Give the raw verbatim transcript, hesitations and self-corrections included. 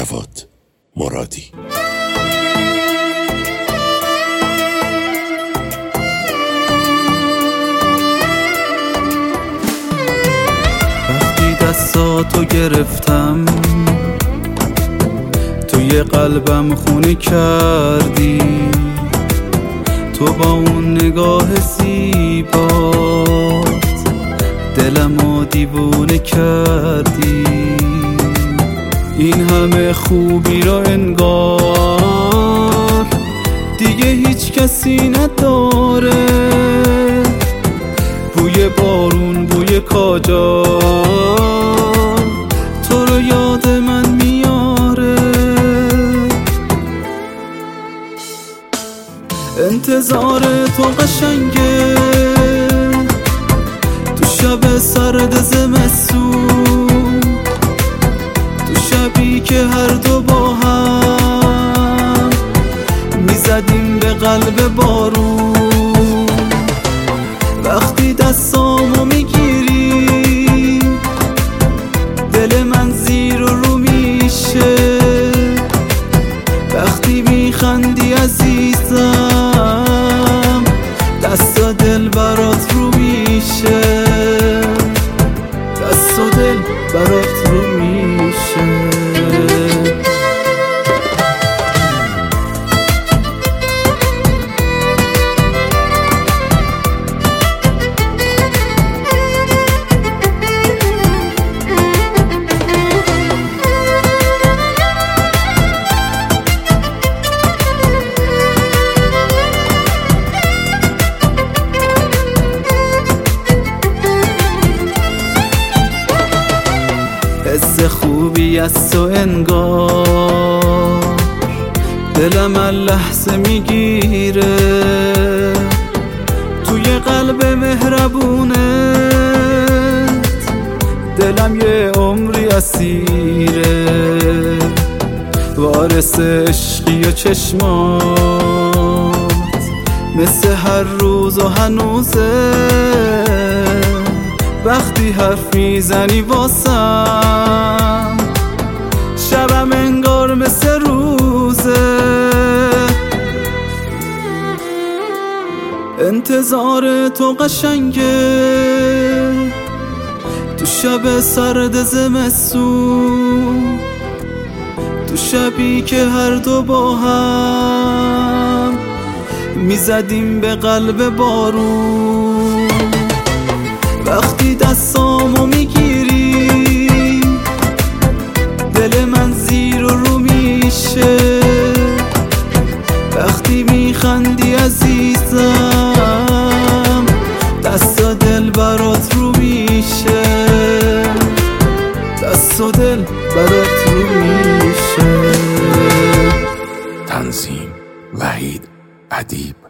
جواد مرادی. وقتی دستاتو گرفتم توی قلبم خونه کردی، تو با اون نگاه زیبات دلمو دیوونه کردی. این همه خوبی رو انگار دیگه هیچ کسی نداره، بوی بارون، بوی کاجار تو رو یاد من میاره. انتظار تو قشنگه تو شب سرد زمستون، تو شبی که هر دو با هم میزدیم به قلب بارون. وقتی دستامو میگیری دل من زیر و رو میشه، وقتی میخندی عزیزم دست و دل برات رو میشه، دست و دل برات رو میشه. حس خوبی از تو انگار دلم اللحظه میگیره، توی قلب مهربونت دلم یه عمری اسیره. وارث عشقی و چشمات مثل هر روز و هنوزه، وقتی حرف میزنی واسم شبم انگار مثل روزه. انتظار تو قشنگه تو شب سرد زمستون، تو شبی که هر دو با هم میزدیم به قلب بارون. وقتی دستامو میگیری دل من زیر و رو میشه، وقتی میخندی عزیزم دست و دل برات رو میشه، دست و دل برات رو میشه. تنظیم وحید ادیب.